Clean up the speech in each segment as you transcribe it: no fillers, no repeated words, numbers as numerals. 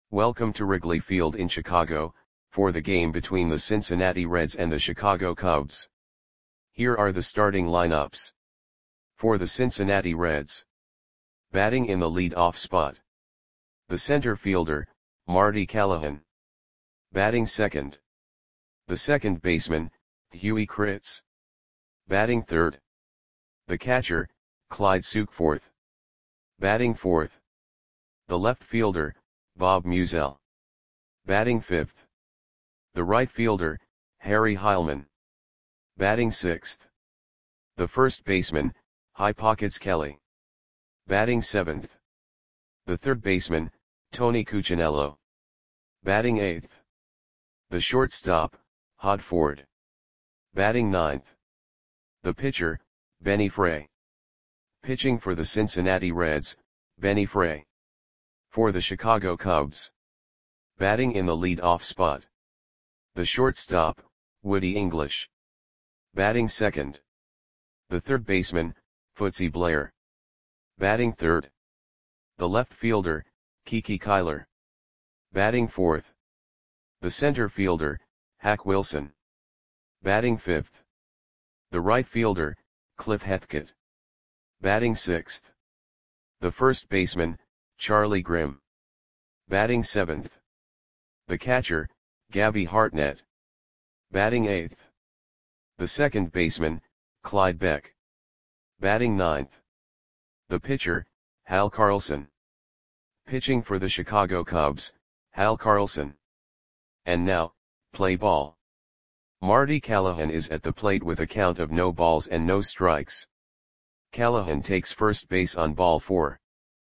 Welcome to Wrigley Field in Chicago, for the game between the Cincinnati Reds and the Chicago Cubs. Here are the starting lineups. For the Cincinnati Reds. Batting in the lead-off spot. The center fielder, Marty Callahan. Batting second. The second baseman, Huey Kritz. Batting third. The catcher, Clyde Sukeforth. Batting fourth. The left fielder, Bob Meusel. Batting fifth. The right fielder, Harry Heilmann. Batting sixth. The first baseman, High Pockets Kelly. Batting seventh. The third baseman, Tony Cuccinello. Batting eighth. The shortstop, Hod Ford. Batting ninth. The pitcher, Benny Frey. Pitching for the Cincinnati Reds, Benny Frey. For the Chicago Cubs. Batting in the lead-off spot. The shortstop, Woody English. Batting second. The third baseman, Footsy Blair. Batting third. The left fielder, Kiki Kyler. Batting fourth. The center fielder, Hack Wilson. Batting fifth. The right fielder, Cliff Heathcote. Batting sixth. The first baseman, Charlie Grimm. Batting seventh. The catcher, Gabby Hartnett. Batting eighth. The second baseman, Clyde Beck. Batting ninth. The pitcher, Hal Carlson. Pitching for the Chicago Cubs, Hal Carlson. And now, play ball. Marty Callahan is at the plate with a count of no balls and no strikes. Callahan takes first base on ball 4.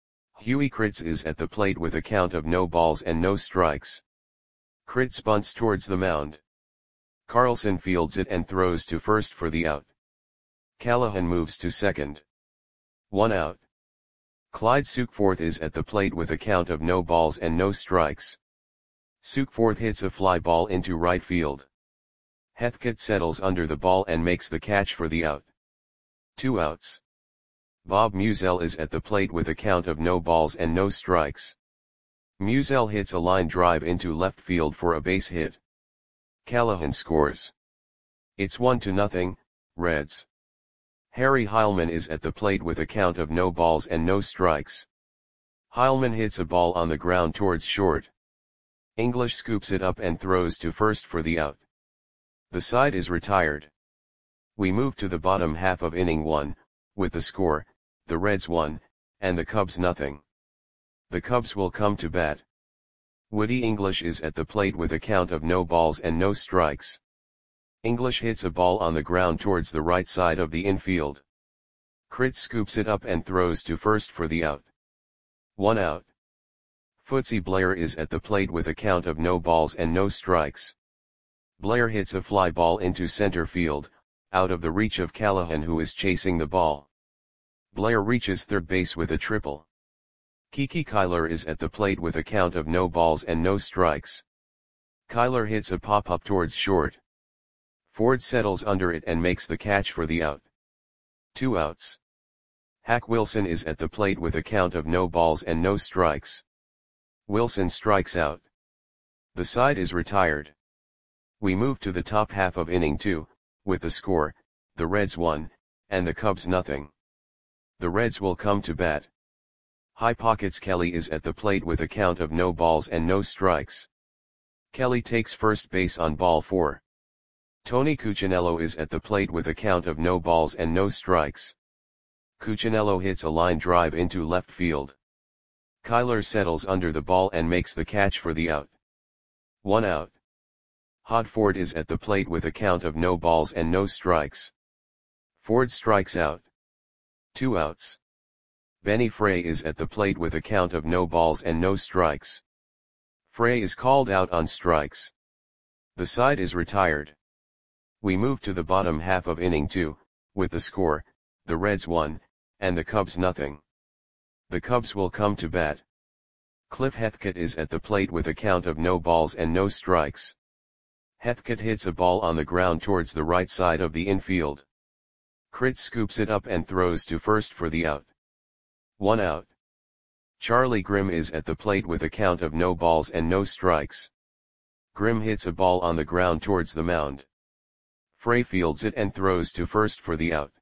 Huey Kritz is at the plate with a count of no balls and no strikes. Kritz bunts towards the mound. Carlson fields it and throws to first for the out. Callahan moves to second. 1 out. Clyde Sukeforth is at the plate with a count of no balls and no strikes. Sukeforth hits a fly ball into right field. Heathcote settles under the ball and makes the catch for the out. 2 outs. Bob Meusel is at the plate with a count of no balls and no strikes. Meusel hits a line drive into left field for a base hit. Callahan scores. It's 1-0, Reds. Harry Heilmann is at the plate with a count of no balls and no strikes. Heilmann hits a ball on the ground towards short. English scoops it up and throws to first for the out. The side is retired. We move to the bottom half of inning 1, with the score, the Reds 1, and the Cubs 0. The Cubs will come to bat. Woody English is at the plate with a count of no balls and no strikes. English hits a ball on the ground towards the right side of the infield. Kritz scoops it up and throws to first for the out. 1 out. Footsy Blair is at the plate with a count of no balls and no strikes. Blair hits a fly ball into center field, out of the reach of Callahan, who is chasing the ball. Blair reaches third base with a triple. Kiki Kyler is at the plate with a count of no balls and no strikes. Kyler hits a pop-up towards short. Ford settles under it and makes the catch for the out. 2 outs. Hack Wilson is at the plate with a count of no balls and no strikes. Wilson strikes out. The side is retired. We move to the top half of inning 2, with the score, the Reds 1, and the Cubs 0. The Reds will come to bat. High Pockets Kelly is at the plate with a count of no balls and no strikes. Kelly takes first base on ball 4. Tony Cuccinello is at the plate with a count of no balls and no strikes. Cuccinello hits a line drive into left field. Kyler settles under the ball and makes the catch for the out. 1 out. Hod Ford is at the plate with a count of no balls and no strikes. Ford strikes out. 2 outs. Benny Frey is at the plate with a count of no balls and no strikes. Frey is called out on strikes. The side is retired. We move to the bottom half of inning 2, with the score, the Reds 1, and the Cubs 0. The Cubs will come to bat. Cliff Heathcote is at the plate with a count of no balls and no strikes. Heathcote hits a ball on the ground towards the right side of the infield. Kritz scoops it up and throws to first for the out. 1 out. Charlie Grimm is at the plate with a count of no balls and no strikes. Grimm hits a ball on the ground towards the mound. Frey fields it and throws to first for the out.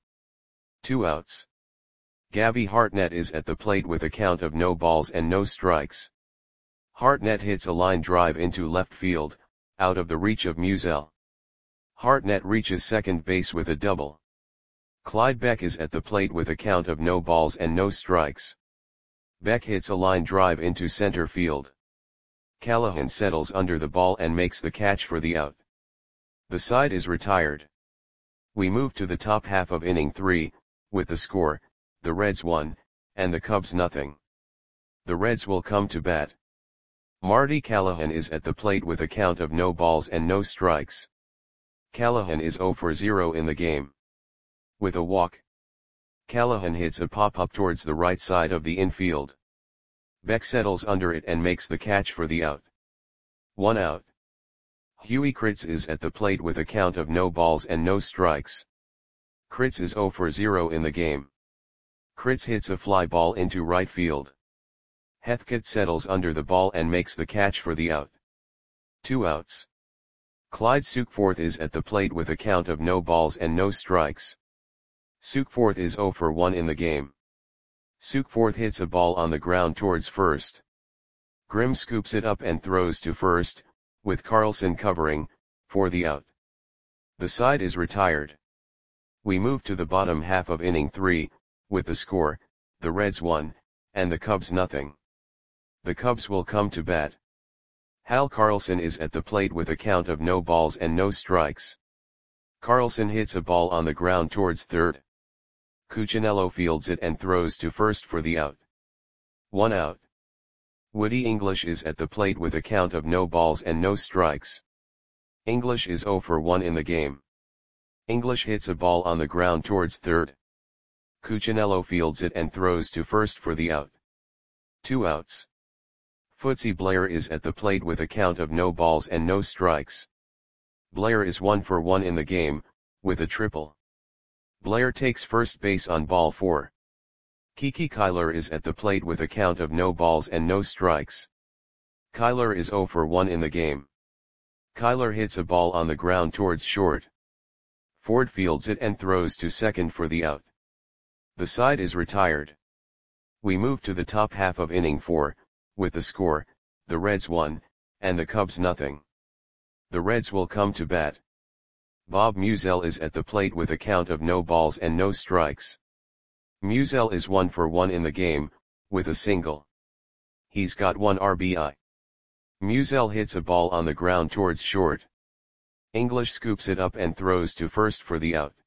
2 outs. Gabby Hartnett is at the plate with a count of no balls and no strikes. Hartnett hits a line drive into left field, out of the reach of Musial. Hartnett reaches second base with a double. Clyde Beck is at the plate with a count of no balls and no strikes. Beck hits a line drive into center field. Callahan settles under the ball and makes the catch for the out. The side is retired. We move to the top half of inning 3, with the score, the Reds 1, and the Cubs nothing. The Reds will come to bat. Marty Callahan is at the plate with a count of no balls and no strikes. Callahan is 0 for 0 in the game. With a walk, Callahan hits a pop-up towards the right side of the infield. Beck settles under it and makes the catch for the out. 1 out. Huey Kritz is at the plate with a count of no balls and no strikes. Kritz is 0 for 0 in the game. Kritz hits a fly ball into right field. Heathcote settles under the ball and makes the catch for the out. 2 outs. Clyde Sukeforth is at the plate with a count of no balls and no strikes. Sukeforth is 0 for 1 in the game. Sukeforth hits a ball on the ground towards first. Grimm scoops it up and throws to first, with Carlson covering, for the out. The side is retired. We move to the bottom half of inning 3, with the score, the Reds 1, and the Cubs nothing. The Cubs will come to bat. Hal Carlson is at the plate with a count of no balls and no strikes. Carlson hits a ball on the ground towards third. Cuccinello fields it and throws to first for the out. 1 out. Woody English is at the plate with a count of no balls and no strikes. English is 0 for 1 in the game. English hits a ball on the ground towards third. Cuccinello fields it and throws to first for the out. 2 outs. Footsy Blair is at the plate with a count of no balls and no strikes. Blair is 1 for 1 in the game, with a triple. Blair takes first base on ball 4. Kiki Kyler is at the plate with a count of no balls and no strikes. Kyler is 0 for 1 in the game. Kyler hits a ball on the ground towards short. Ford fields it and throws to second for the out. The side is retired. We move to the top half of inning 4, with the score, the Reds 1, and the Cubs nothing. The Reds will come to bat. Bob Musial is at the plate with a count of no balls and no strikes. Musial is 1 for 1 in the game, with a single. He's got 1 RBI. Musial hits a ball on the ground towards short. English scoops it up and throws to first for the out.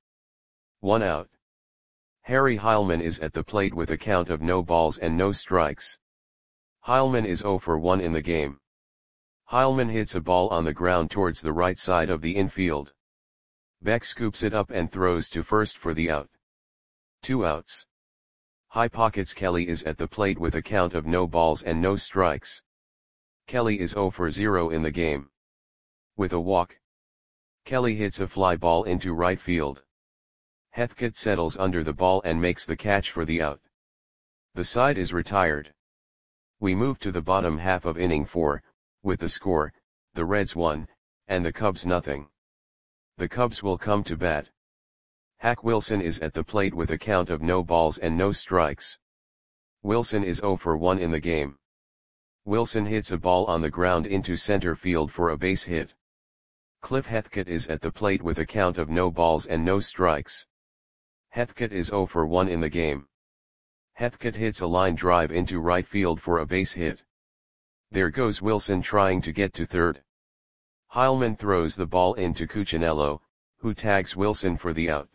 1 out. Harry Heilman is at the plate with a count of no balls and no strikes. Heilman is 0 for 1 in the game. Heilman hits a ball on the ground towards the right side of the infield. Beck scoops it up and throws to first for the out. 2 outs. High Pockets Kelly is at the plate with a count of no balls and no strikes. Kelly is 0 for 0 in the game. With a walk, Kelly hits a fly ball into right field. Heathcote settles under the ball and makes the catch for the out. The side is retired. We move to the bottom half of inning 4, with the score, the Reds 1, and the Cubs nothing. The Cubs will come to bat. Hack Wilson is at the plate with a count of no balls and no strikes. Wilson is 0 for 1 in the game. Wilson hits a ball on the ground into center field for a base hit. Cliff Heathcote is at the plate with a count of no balls and no strikes. Heathcote is 0 for 1 in the game. Heathcote hits a line drive into right field for a base hit. There goes Wilson trying to get to third. Heilman throws the ball into Cuccinello, who tags Wilson for the out.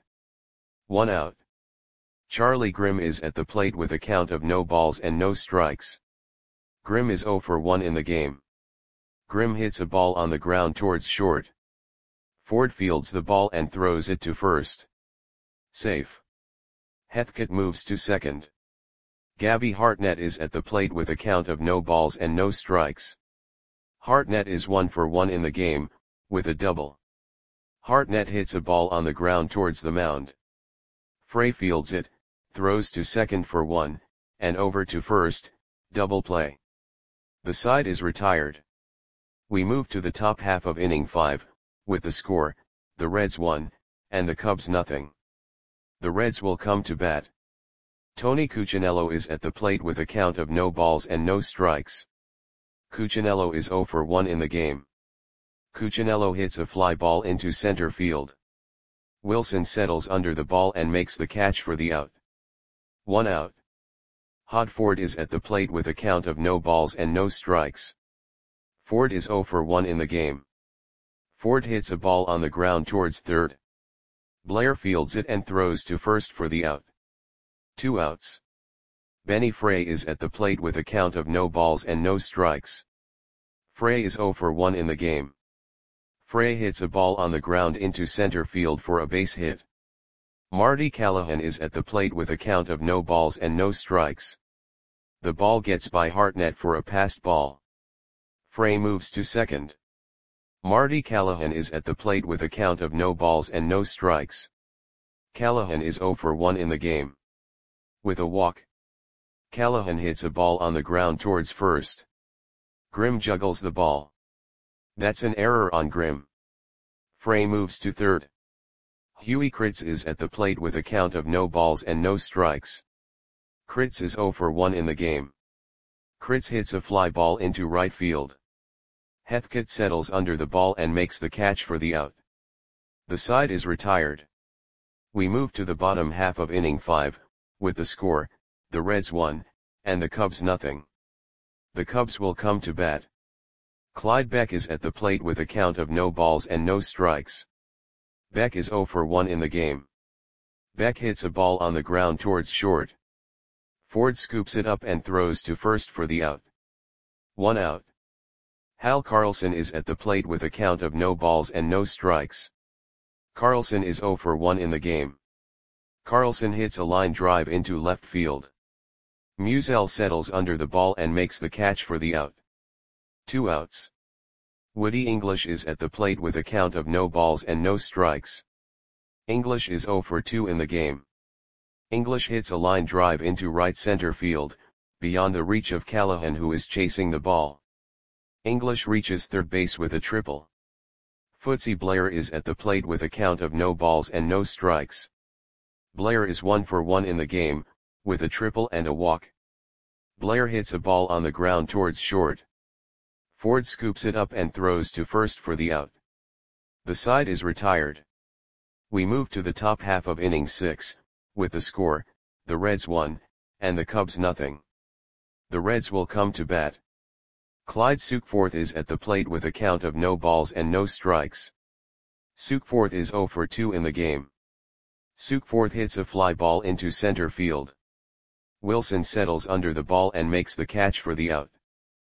1 out. Charlie Grimm is at the plate with a count of no balls and no strikes. Grimm is 0 for 1 in the game. Grimm hits a ball on the ground towards short. Ford fields the ball and throws it to first. Safe. Heathcote moves to second. Gabby Hartnett is at the plate with a count of no balls and no strikes. Hartnett is 1 for 1 in the game, with a double. Hartnett hits a ball on the ground towards the mound. Frey fields it, throws to second for 1, and over to first, Double play. The side is retired. We move to the top half of inning 5, with the score, the Reds 1, and the Cubs nothing. The Reds will come to bat. Tony Cuccinello is at the plate with a count of no balls and no strikes. Cuccinello is 0 for 1 in the game. Cuccinello hits a fly ball into center field. Wilson settles under the ball and makes the catch for the out. 1 out. Hod Ford is at the plate with a count of no balls and no strikes. Ford is 0 for 1 in the game. Ford hits a ball on the ground towards third. Blair fields it and throws to first for the out. 2 outs. Benny Frey is at the plate with a count of no balls and no strikes. Frey is 0 for 1 in the game. Frey hits a ball on the ground into center field for a base hit. Marty Callahan is at the plate with a count of no balls and no strikes. The ball gets by Hartnett for a passed ball. Frey moves to second. Marty Callahan is at the plate with a count of no balls and no strikes. Callahan is 0 for 1 in the game. With a walk, Callahan hits a ball on the ground towards first. Grimm juggles the ball. That's an error on Grimm. Frey moves to third. Huey Kritz is at the plate with a count of no balls and no strikes. Kritz is 0 for 1 in the game. Kritz hits a fly ball into right field. Heathcote settles under the ball and makes the catch for the out. The side is retired. We move to the bottom half of inning 5, with the score, the Reds 1, and the Cubs nothing. The Cubs will come to bat. Clyde Beck is at the plate with a count of no balls and no strikes. Beck is 0 for 1 in the game. Beck hits a ball on the ground towards short. Ford scoops it up and throws to first for the out. 1 out. Hal Carlson is at the plate with a count of no balls and no strikes. Carlson is 0 for 1 in the game. Carlson hits a line drive into left field. Musial settles under the ball and makes the catch for the out. 2 outs. Woody English is at the plate with a count of no balls and no strikes. English is 0 for 2 in the game. English hits a line drive into right center field, beyond the reach of Callahan who is chasing the ball. English reaches third base with a triple. Footsie Blair is at the plate with a count of no balls and no strikes. Blair is 1 for 1 in the game, with a triple and a walk. Blair hits a ball on the ground towards short. Ford scoops it up and throws to first for the out. The side is retired. We move to the top half of inning 6, with the score, the Reds 1, and the Cubs nothing. The Reds will come to bat. Clyde Sukeforth is at the plate with a count of no balls and no strikes. Sukeforth is 0 for 2 in the game. Sukeforth hits a fly ball into center field. Wilson settles under the ball and makes the catch for the out.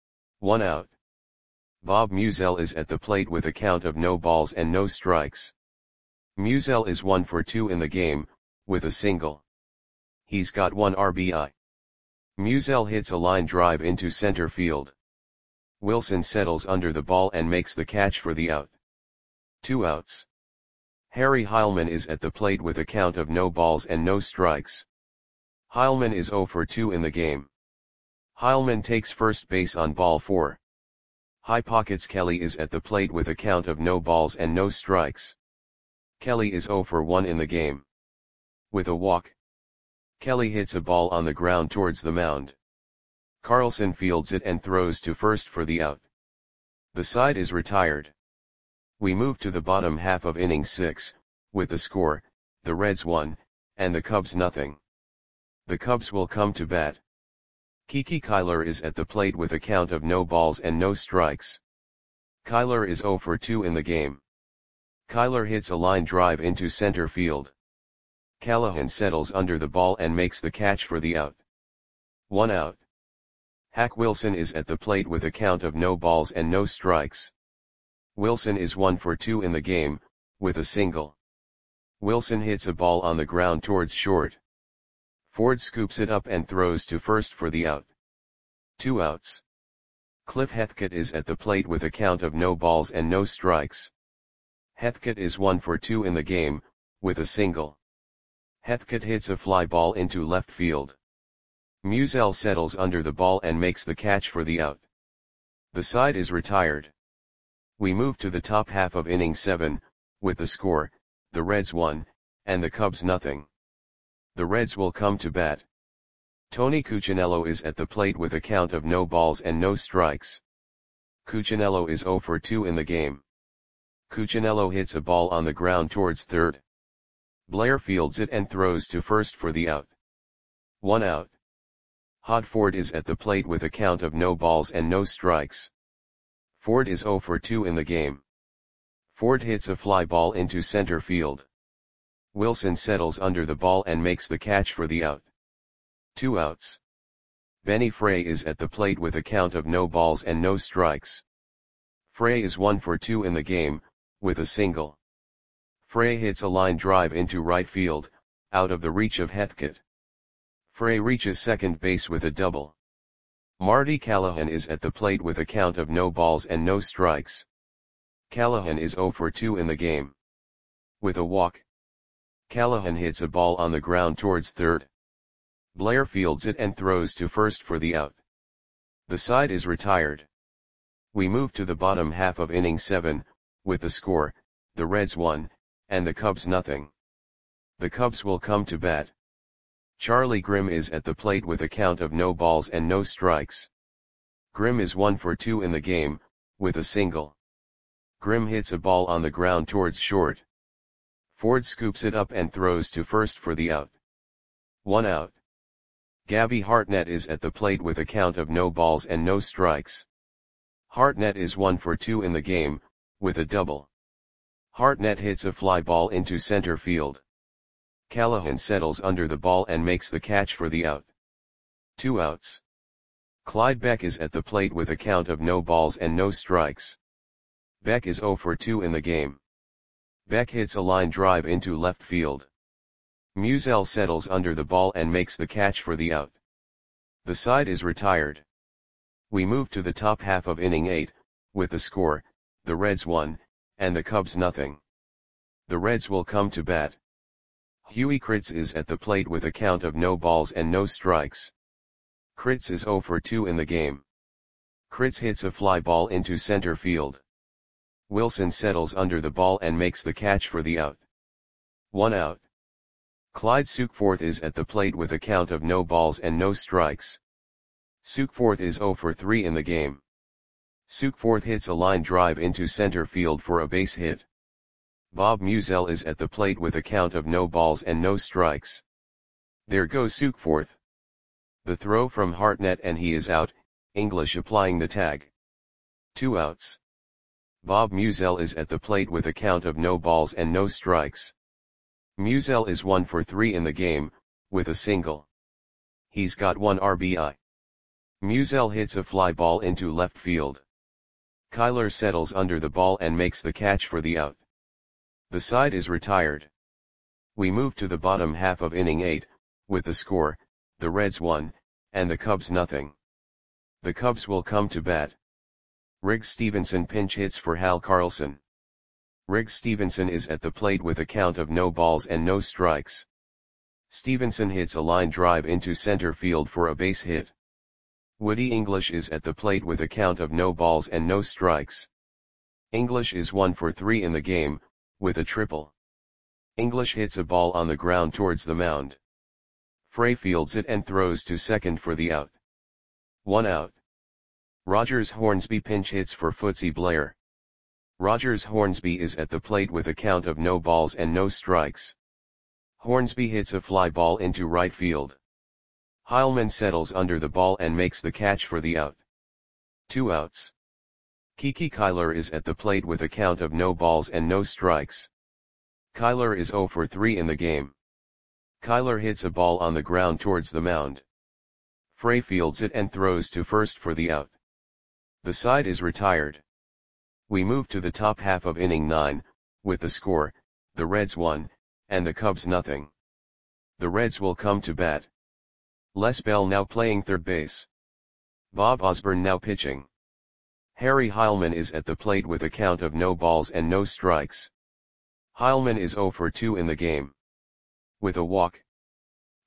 1 out. Bob Musial is at the plate with a count of no balls and no strikes. Musial is 1 for 2 in the game, with a single. He's got 1 RBI. Musial hits a line drive into center field. Wilson settles under the ball and makes the catch for the out. 2 outs. Harry Heilman is at the plate with a count of no balls and no strikes. Heilman is 0 for 2 in the game. Heilman takes first base on ball 4. High Pockets Kelly is at the plate with a count of no balls and no strikes. Kelly is 0 for 1 in the game. With a walk, Kelly hits a ball on the ground towards the mound. Carlson fields it and throws to first for the out. The side is retired. We move to the bottom half of inning 6, with the score, the Reds 1, and the Cubs nothing. The Cubs will come to bat. Kiki Kyler is at the plate with a count of no balls and no strikes. Kyler is 0 for 2 in the game. Kyler hits a line drive into center field. Callahan settles under the ball and makes the catch for the out. 1 out. Hack Wilson is at the plate with a count of no balls and no strikes. Wilson is 1 for 2 in the game, with a single. Wilson hits a ball on the ground towards short. Ford scoops it up and throws to first for the out. 2 outs. Cliff Heathcote is at the plate with a count of no balls and no strikes. Heathcote is 1 for 2 in the game, with a single. Heathcote hits a fly ball into left field. Musiel settles under the ball and makes the catch for the out. The side is retired. We move to the top half of inning 7, with the score, the Reds 1, and the Cubs nothing. The Reds will come to bat. Tony Cuccinello is at the plate with a count of no balls and no strikes. Cuccinello is 0 for 2 in the game. Cuccinello hits a ball on the ground towards third. Blair fields it and throws to first for the out. 1 out. Hod Ford is at the plate with a count of no balls and no strikes. Ford is 0 for 2 in the game. Ford hits a fly ball into center field. Wilson settles under the ball and makes the catch for the out. 2 outs. Benny Frey is at the plate with a count of no balls and no strikes. Frey is 1 for 2 in the game, with a single. Frey hits a line drive into right field, out of the reach of Heathcote. Frey reaches second base with a double. Marty Callahan is at the plate with a count of no balls and no strikes. Callahan is 0 for 2 in the game. With a walk. Callahan hits a ball on the ground towards third. Blair fields it and throws to first for the out. The side is retired. We move to the bottom half of inning 7, with the score, the Reds 1, and the Cubs nothing. The Cubs will come to bat. Charlie Grimm is at the plate with a count of no balls and no strikes. Grimm is 1 for 2 in the game, with a single. Grimm hits a ball on the ground towards short. Ford scoops it up and throws to first for the out. 1 out. Gabby Hartnett is at the plate with a count of no balls and no strikes. Hartnett is 1 for 2 in the game, with a double. Hartnett hits a fly ball into center field. Callahan settles under the ball and makes the catch for the out. 2 outs. Clyde Beck is at the plate with a count of no balls and no strikes. Beck is 0 for 2 in the game. Beck hits a line drive into left field. Musiel settles under the ball and makes the catch for the out. The side is retired. We move to the top half of inning 8, with the score, the Reds 1, and the Cubs nothing. The Reds will come to bat. Huey Kritz is at the plate with a count of no balls and no strikes. Kritz is 0 for 2 in the game. Kritz hits a fly ball into center field. Wilson settles under the ball and makes the catch for the out. 1 out. Clyde Sukeforth is at the plate with a count of no balls and no strikes. Sukeforth is 0 for 3 in the game. Sukeforth hits a line drive into center field for a base hit. Bob Musiel is at the plate with a count of no balls and no strikes. There goes Sukeforth. The throw from Hartnett and he is out, English applying the tag. 2 outs. Bob Musiel is at the plate with a count of no balls and no strikes. Musiel is 1 for 3 in the game, with a single. He's got 1 RBI. Musiel hits a fly ball into left field. Kyler settles under the ball and makes the catch for the out. The side is retired. We move to the bottom half of inning 8, with the score, the Reds 1, and the Cubs nothing. The Cubs will come to bat. Riggs Stevenson pinch hits for Hal Carlson. Riggs Stevenson is at the plate with a count of no balls and no strikes. Stevenson hits a line drive into center field for a base hit. Woody English is at the plate with a count of no balls and no strikes. English is 1 for 3 in the game, with a triple. English hits a ball on the ground towards the mound. Frey fields it and throws to second for the out. 1 out. Rogers Hornsby pinch hits for Footsie Blair. Rogers Hornsby is at the plate with a count of no balls and no strikes. Hornsby hits a fly ball into right field. Heilman settles under the ball and makes the catch for the out. 2 outs. Kiki Kyler is at the plate with a count of no balls and no strikes. Kyler is 0 for 3 in the game. Kyler hits a ball on the ground towards the mound. Frey fields it and throws to first for the out. The side is retired. We move to the top half of inning 9, with the score, the Reds 1, and the Cubs nothing. The Reds will come to bat. Les Bell now playing third base. Bob Osborne now pitching. Harry Heilman is at the plate with a count of no balls and no strikes. Heilman is 0 for 2 in the game. With a walk.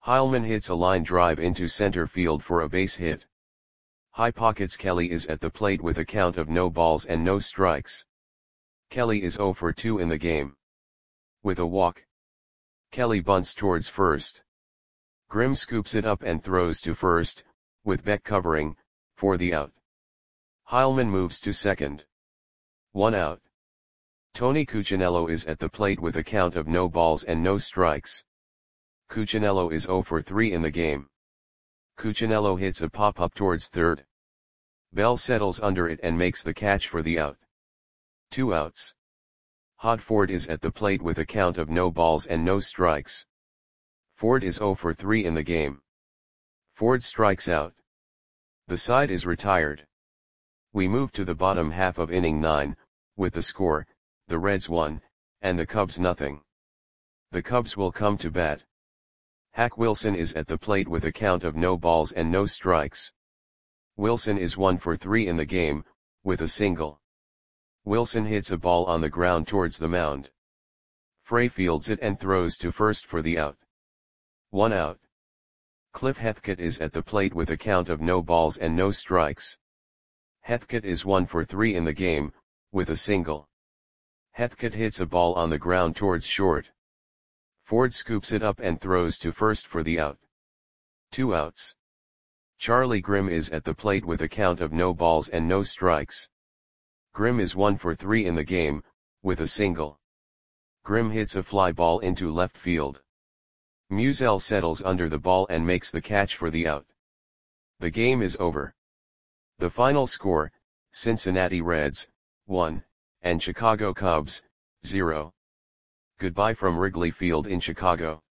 Heilmann hits a line drive into center field for a base hit. High pockets. Kelly is at the plate with a count of no balls and no strikes. Kelly is 0 for 2 in the game. With a walk, Kelly bunts towards first. Grimm scoops it up and throws to first, with Beck covering, for the out. Heilmann moves to second. 1 out. Tony Cuccinello is at the plate with a count of no balls and no strikes. Cuccinello is 0 for 3 in the game. Cuccinello hits a pop-up towards third. Bell settles under it and makes the catch for the out. 2 outs. Hod Ford is at the plate with a count of no balls and no strikes. Ford is 0 for 3 in the game. Ford strikes out. The side is retired. We move to the bottom half of inning 9, with the score, the Reds 1, and the Cubs nothing. The Cubs will come to bat. Hack Wilson is at the plate with a count of no balls and no strikes. Wilson is 1 for 3 in the game, with a single. Wilson hits a ball on the ground towards the mound. Frey fields it and throws to first for the out. 1 out. Cliff Heathcote is at the plate with a count of no balls and no strikes. Heathcote is 1 for 3 in the game, with a single. Heathcote hits a ball on the ground towards short. Ford scoops it up and throws to first for the out. 2 outs. Charlie Grimm is at the plate with a count of no balls and no strikes. Grimm is 1 for 3 in the game, with a single. Grimm hits a fly ball into left field. Musial settles under the ball and makes the catch for the out. The game is over. The final score, Cincinnati Reds, 1, and Chicago Cubs, 0. Goodbye from Wrigley Field in Chicago.